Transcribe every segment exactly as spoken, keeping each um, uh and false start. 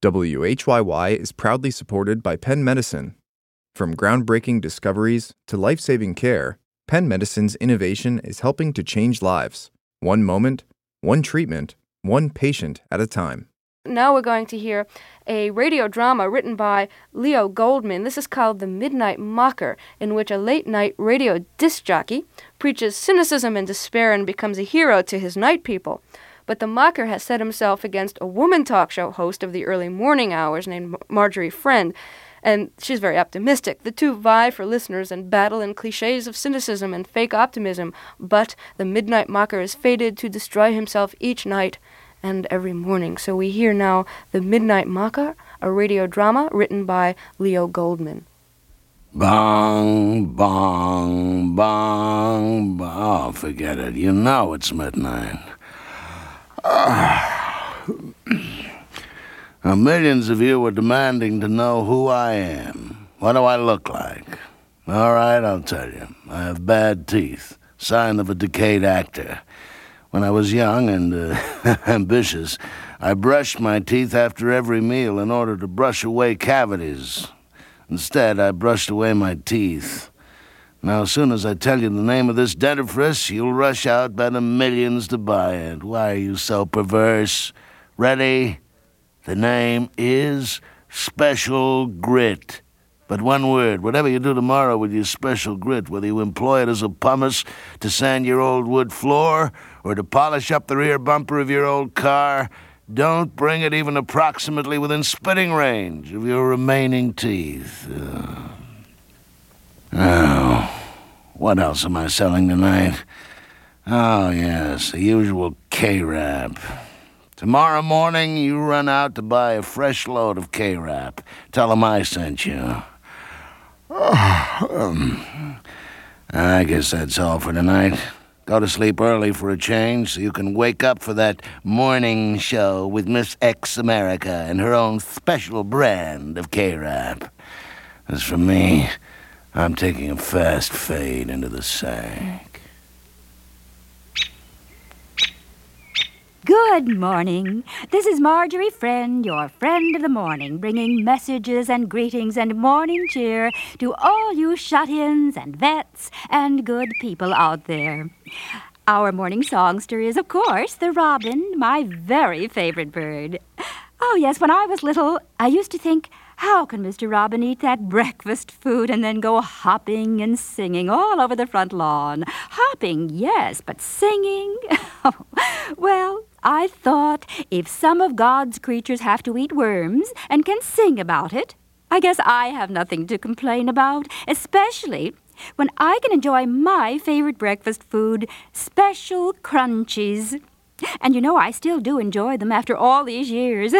W H Y Y is proudly supported by Penn Medicine. From groundbreaking discoveries to life-saving care, Penn Medicine's innovation is helping to change lives, one moment, one treatment, one patient at a time. Now we're going to hear a radio drama written by Leo Goldman. This is called The Midnight Mocker, in which a late-night radio disc jockey preaches cynicism and despair and becomes a hero to his night people. But the mocker has set himself against a woman talk show host of the early morning hours named Marjorie Friend, and she's very optimistic. The two vie for listeners and battle in cliches of cynicism and fake optimism, but the midnight mocker is fated to destroy himself each night and every morning. So we hear now The Midnight Mocker, a radio drama written by Leo Goldman. Bong, bong, bong, bong. Oh, forget it. You know it's midnight. Uh, now, millions of you were demanding to know who I am. What do I look like? All right, I'll tell you. I have bad teeth, sign of a decayed actor. When I was young and uh, ambitious, I brushed my teeth after every meal in order to brush away cavities. Instead, I brushed away my teeth. Now, as soon as I tell you the name of this dentifrice, you'll rush out by the millions to buy it. Why are you so perverse? Ready? The name is Special Grit. But one word, whatever you do tomorrow with your Special Grit, whether you employ it as a pumice to sand your old wood floor or to polish up the rear bumper of your old car, don't bring it even approximately within spitting range of your remaining teeth. Uh, oh, what else am I selling tonight? Oh, yes, the usual K-Rap. Tomorrow morning, you run out to buy a fresh load of K-Rap. Tell them I sent you. Oh, um, I guess that's all for tonight. Go to sleep early for a change so you can wake up for that morning show with Miss X America and her own special brand of K-Rap. As for me, I'm taking a fast fade into the sack. Good morning. This is Marjorie Friend, your friend of the morning, bringing messages and greetings and morning cheer to all you shut-ins and vets and good people out there. Our morning songster is, of course, the robin, my very favorite bird. Oh, yes, when I was little, I used to think, how can Mister Robin eat that breakfast food and then go hopping and singing all over the front lawn? Hopping, yes, but singing? Well, I thought if some of God's creatures have to eat worms and can sing about it, I guess I have nothing to complain about, especially when I can enjoy my favorite breakfast food, Special Crunchies. And you know, I still do enjoy them after all these years.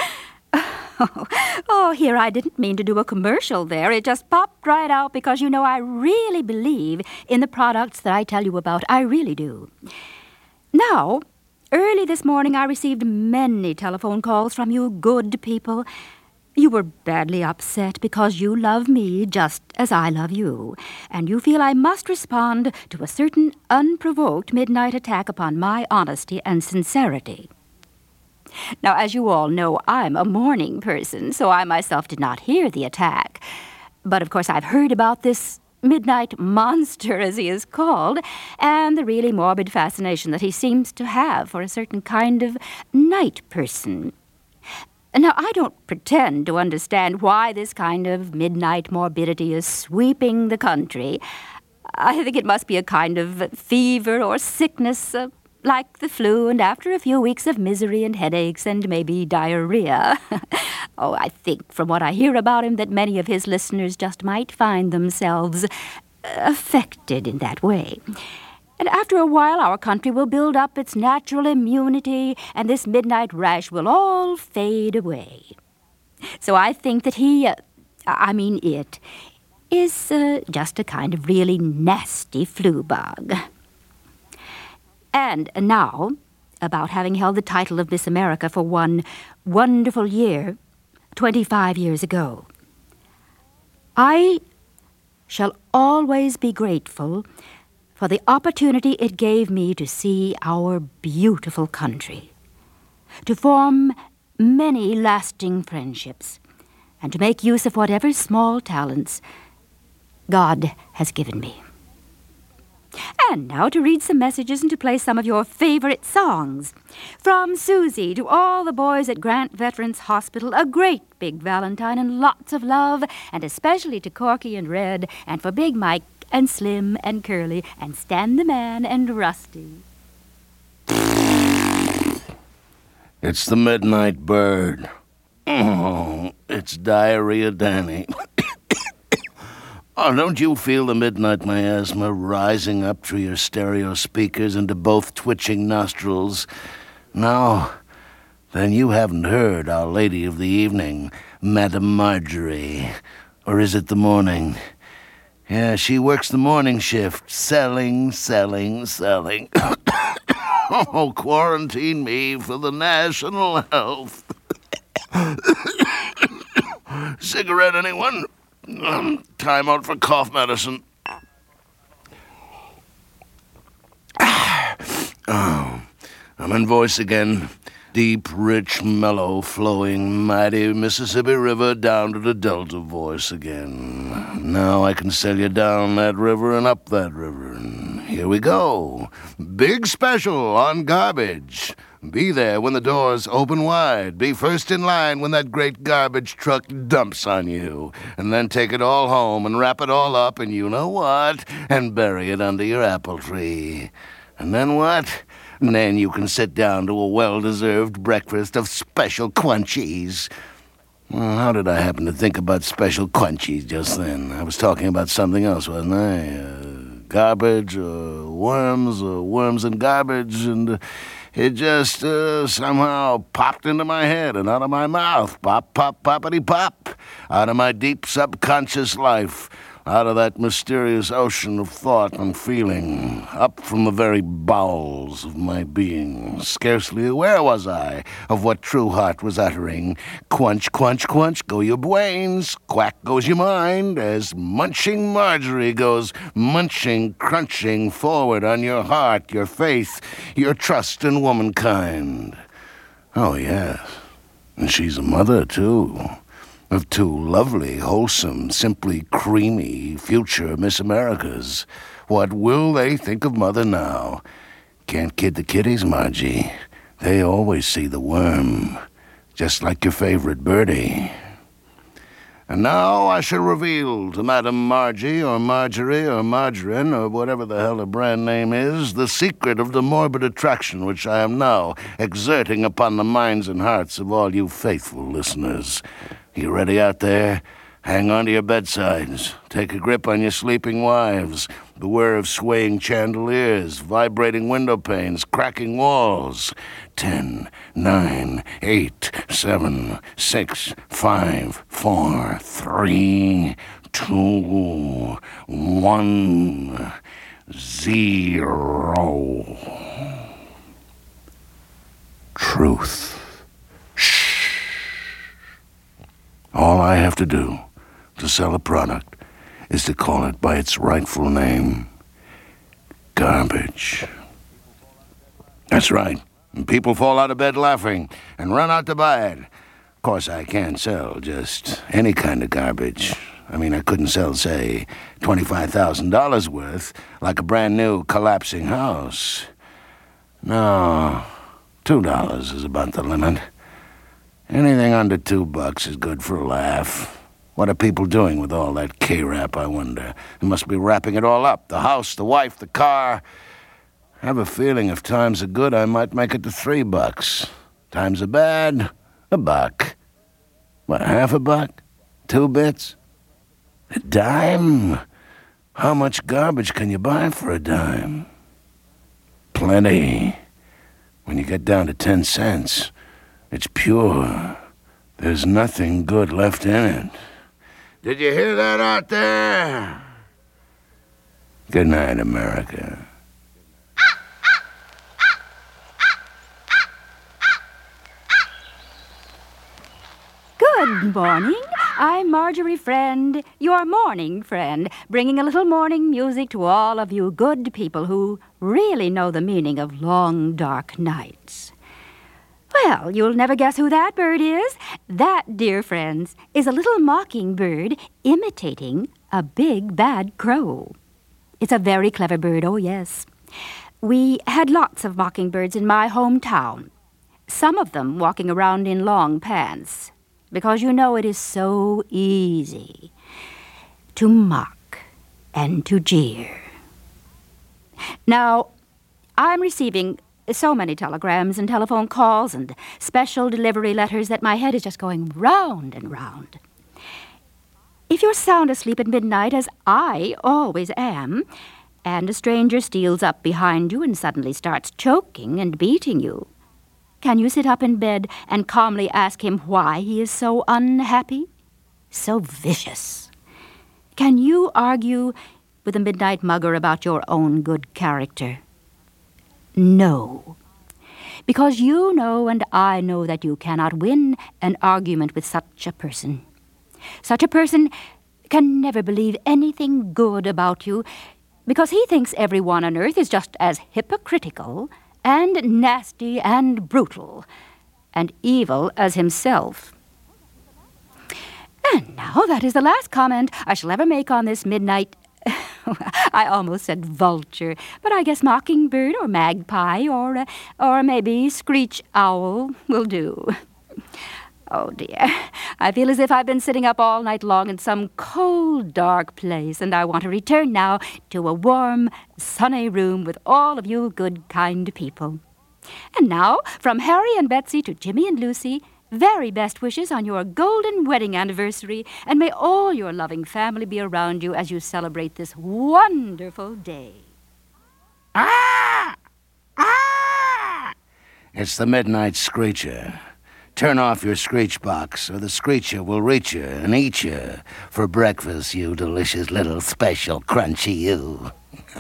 Oh, oh, here, I didn't mean to do a commercial there. It just popped right out because, you know, I really believe in the products that I tell you about. I really do. Now, early this morning, I received many telephone calls from you good people. You were badly upset because you love me just as I love you, and you feel I must respond to a certain unprovoked midnight attack upon my honesty and sincerity. Now, as you all know, I'm a morning person, so I myself did not hear the attack. But, of course, I've heard about this midnight monster, as he is called, and the really morbid fascination that he seems to have for a certain kind of night person. Now, I don't pretend to understand why this kind of midnight morbidity is sweeping the country. I think it must be a kind of fever or sickness, uh, like the flu, and after a few weeks of misery and headaches and maybe diarrhea. Oh, I think from what I hear about him that many of his listeners just might find themselves affected in that way. And after a while, our country will build up its natural immunity, and this midnight rash will all fade away. So I think that he, uh, I mean it, is uh, just a kind of really nasty flu bug. And now, about having held the title of Miss America for one wonderful year, twenty-five years ago. I shall always be grateful for the opportunity it gave me to see our beautiful country, to form many lasting friendships, and to make use of whatever small talents God has given me. And now to read some messages and to play some of your favorite songs. From Susie to all the boys at Grant Veterans Hospital, a great big Valentine and lots of love, and especially to Corky and Red, and for Big Mike and Slim and Curly and Stan the Man and Rusty. It's the midnight bird. Oh, it's Diarrhea Danny. Oh, don't you feel the midnight miasma rising up through your stereo speakers into both twitching nostrils? No, then you haven't heard Our Lady of the Evening, Madame Marjorie. Or is it the morning? Yeah, she works the morning shift, selling, selling, selling. Oh, quarantine me for the national health. Cigarette, anyone? Um, time out for cough medicine. Oh, I'm in voice again. Deep, rich, mellow, flowing, mighty Mississippi River down to the Delta voice again. Now I can sell you down that river and up that river. And here we go. Big special on garbage. Be there when the doors open wide. Be first in line when that great garbage truck dumps on you. And then take it all home and wrap it all up and you know what? And bury it under your apple tree. And then what? And then you can sit down to a well-deserved breakfast of special crunchies. Well, how did I happen to think about special crunchies just then? I was talking about something else, wasn't I? Uh, garbage, or worms, or worms and garbage, and uh, it just uh, somehow popped into my head and out of my mouth. Pop, pop, poppity pop. Out of my deep subconscious life. Out of that mysterious ocean of thought and feeling, up from the very bowels of my being. Scarcely aware was I of what true heart was uttering. Quench, quench, quench, go your brains, quack goes your mind, as munching Marjorie goes munching, crunching forward on your heart, your faith, your trust in womankind. Oh, yes, and she's a mother, too. Of two lovely, wholesome, simply creamy future Miss Americas. What will they think of Mother now? Can't kid the kiddies, Margie. They always see the worm, just like your favorite birdie. And now I shall reveal to Madame Margie, or Marjorie, or Margarine, or whatever the hell her brand name is, the secret of the morbid attraction which I am now exerting upon the minds and hearts of all you faithful listeners. You ready out there? Hang on to your bedsides. Take a grip on your sleeping wives. Beware of swaying chandeliers, vibrating window panes, cracking walls. Ten, nine, eight, seven, six, five, four, three, two, one, zero. Truth. All I have to do to sell a product is to call it by its rightful name. Garbage. That's right. And people fall out of bed laughing and run out to buy it. Of course, I can't sell just any kind of garbage. I mean, I couldn't sell, say, twenty-five thousand dollars worth, like a brand new collapsing house. No, two dollars is about the limit. Anything under two bucks is good for a laugh. What are people doing with all that K-rap, I wonder? They must be wrapping it all up. The house, the wife, the car. I have a feeling if times are good, I might make it to three bucks. Times are bad, a buck. What, half a buck? Two bits? A dime? How much garbage can you buy for a dime? Plenty. When you get down to ten cents... it's pure. There's nothing good left in it. Did you hear that out there? Good night, America. Good morning. I'm Marjorie Friend, your morning friend, bringing a little morning music to all of you good people who really know the meaning of long, dark nights. Well, you'll never guess who that bird is. That, dear friends, is a little mockingbird imitating a big bad crow. It's a very clever bird, oh yes. We had lots of mockingbirds in my hometown, some of them walking around in long pants, because you know it is so easy to mock and to jeer. Now, I'm receiving so many telegrams and telephone calls and special delivery letters that my head is just going round and round. If you're sound asleep at midnight, as I always am, and a stranger steals up behind you and suddenly starts choking and beating you, can you sit up in bed and calmly ask him why he is so unhappy, so vicious? Can you argue with a midnight mugger about your own good character? No. Because you know and I know that you cannot win an argument with such a person. Such a person can never believe anything good about you because he thinks everyone on earth is just as hypocritical and nasty and brutal and evil as himself. And now that is the last comment I shall ever make on this midnight... I almost said vulture, but I guess mockingbird or magpie or, uh, or maybe screech owl will do. Oh, dear. I feel as if I've been sitting up all night long in some cold, dark place, and I want to return now to a warm, sunny room with all of you good, kind people. And now, from Harry and Betsy to Jimmy and Lucy, very best wishes on your golden wedding anniversary, and may all your loving family be around you as you celebrate this wonderful day. Ah! Ah! It's the midnight screecher. Turn off your screech box, or the screecher will reach you and eat you for breakfast, you delicious little special crunchy you.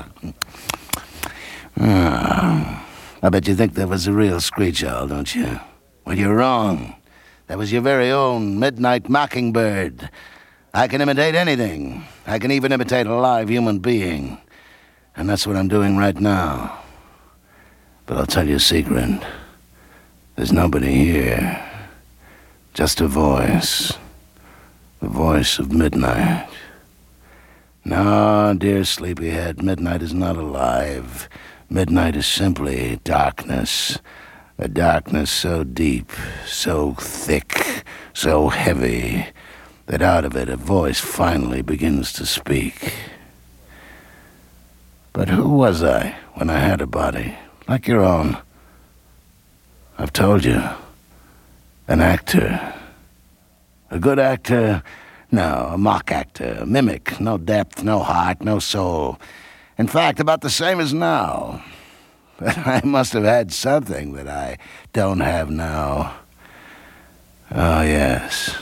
Oh, I bet you think that was a real screech owl, don't you? Well, you're wrong. That was your very own midnight mockingbird. I can imitate anything. I can even imitate a live human being. And that's what I'm doing right now. But I'll tell you a secret. There's nobody here. Just a voice. The voice of midnight. No, dear sleepyhead, midnight is not alive. Midnight is simply darkness. A darkness so deep, so thick, so heavy, that out of it a voice finally begins to speak. But who was I when I had a body, like your own? I've told you. An actor. A good actor? No, a mock actor, a mimic. No depth, no heart, no soul. In fact, about the same as now. But I must have had something that I don't have now. Oh, yes.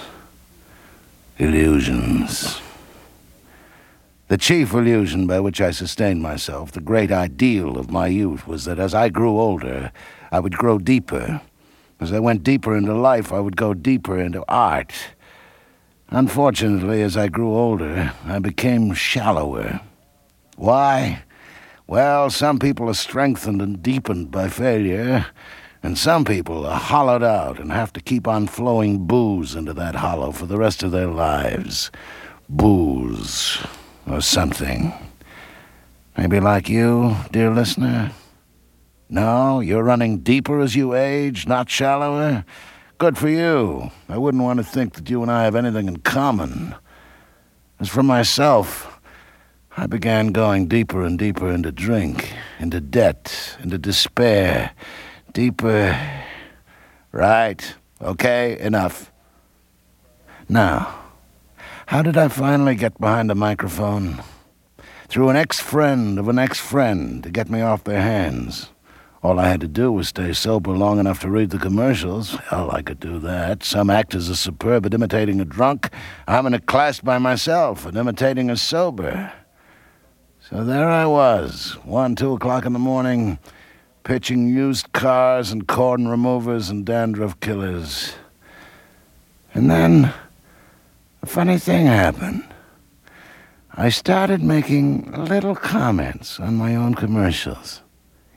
Illusions. The chief illusion by which I sustained myself, the great ideal of my youth, was that as I grew older, I would grow deeper. As I went deeper into life, I would go deeper into art. Unfortunately, as I grew older, I became shallower. Why? Well, some people are strengthened and deepened by failure, and some people are hollowed out and have to keep on flowing booze into that hollow for the rest of their lives. Booze, or something. Maybe like you, dear listener? No, you're running deeper as you age, not shallower? Good for you. I wouldn't want to think that you and I have anything in common. As for myself, I began going deeper and deeper into drink, into debt, into despair. Deeper. Right. Okay, enough. Now, how did I finally get behind a microphone? Through an ex-friend of an ex-friend to get me off their hands. All I had to do was stay sober long enough to read the commercials. Hell, I could do that. Some actors are superb at imitating a drunk. I'm in a class by myself at imitating a sober. So there I was, one, two o'clock in the morning, pitching used cars and cordon removers and dandruff killers. And then a funny thing happened. I started making little comments on my own commercials.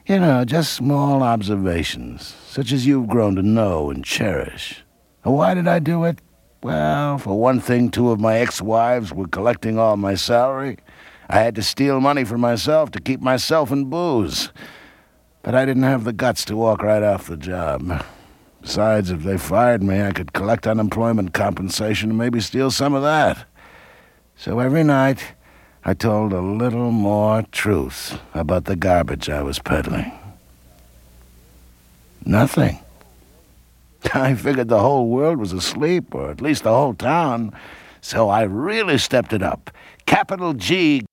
You know, just small observations, such as you've grown to know and cherish. And why did I do it? Well, for one thing, two of my ex-wives were collecting all my salary. I had to steal money for myself to keep myself in booze. But I didn't have the guts to walk right off the job. Besides, if they fired me, I could collect unemployment compensation and maybe steal some of that. So every night, I told a little more truth about the garbage I was peddling. Nothing. I figured the whole world was asleep, or at least the whole town, so I really stepped it up. Capital G